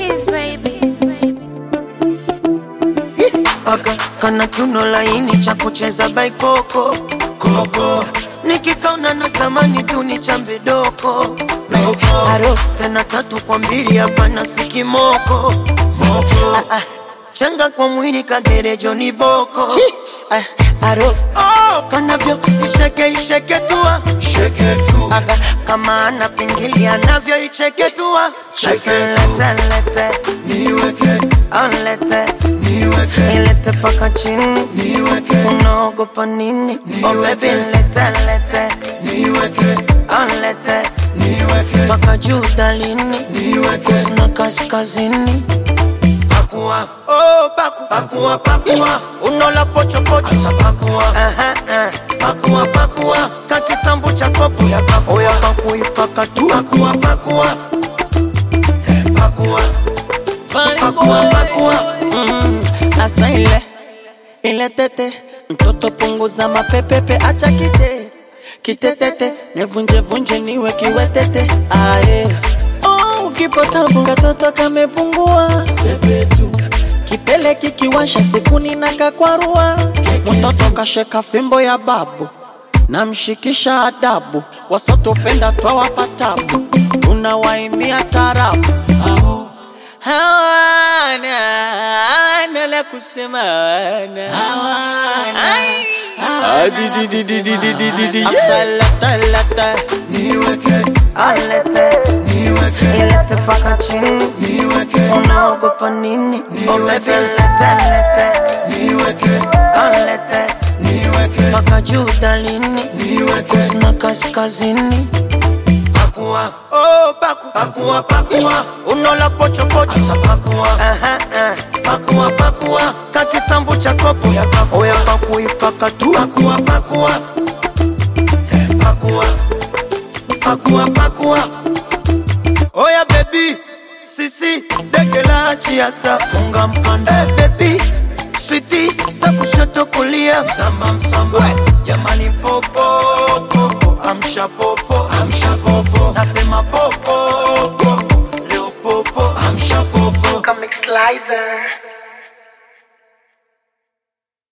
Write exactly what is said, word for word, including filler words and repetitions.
kiss, baby. Aka kana kiuno laini cha kucheza baikoko koko, nikikaona natamani tu nichambe doko doko. Aro tena tatu kwa mbili hapa na sikimoko moko. Ah, ah. Changa kwa mwili kagere Johnny Boko. Ah, aro oh, kanavyo isheke isheke tua sheke tu. Aga kama anapingilia navyo icheke tua. Sheke lete lete niweke alete niweke ilete paka chini niweke unaogopa nini? Oh baby lete lete niweke alete niweke paka juu dalini niweke kusina kaskazini. Pakua, oh paku, pakua, pakua, unola pocho pocho, asa pakua, aha, aha, pakua, pakua, kaki sambu cha kopu, ya pakua, oya paku ipaka tu, pakua, pakua, eh, pakua, pakua, pakua, mm, asa ile, ile tete, mtoto punguza mapepepe, acha kite, kite tete, nevunje vunje niwe kiwetete, ae. Kipotabu katoto kamepungua sepetu, kipele kikiwasha sikuni na kakwarua. Mtoto kasheka fimbo ya babu na mshikisha adabu, wasoto penda twawapa tabu, unawaimia tarabu. Hawana hawana la kusema, hawana hawana asalata lata niweke alete niweke ilete paka chini niweke unaogopa nini? Oh baby lete lete niweke alete niweke paka juu dalini niweke kusina kaskazini. Pakua, oh paku, pakua, pakua, unola pocho pocho, asa pakua, aha, aha, pakua, pakua, kaki sambu cha kopu, ya pakua, oya paku ipaka tu, pakua, pakua, eh, pakua, pakua, pakua. Oya baby, sisi, dege la chiasa, funga mkanda. Hey baby, sweetie, za kushoto kulia, msamba msamba, jamani popo, popo, amsha popo, amsha popo, nasema popo, popo, leo popo, amsha popo. Comic Slicer.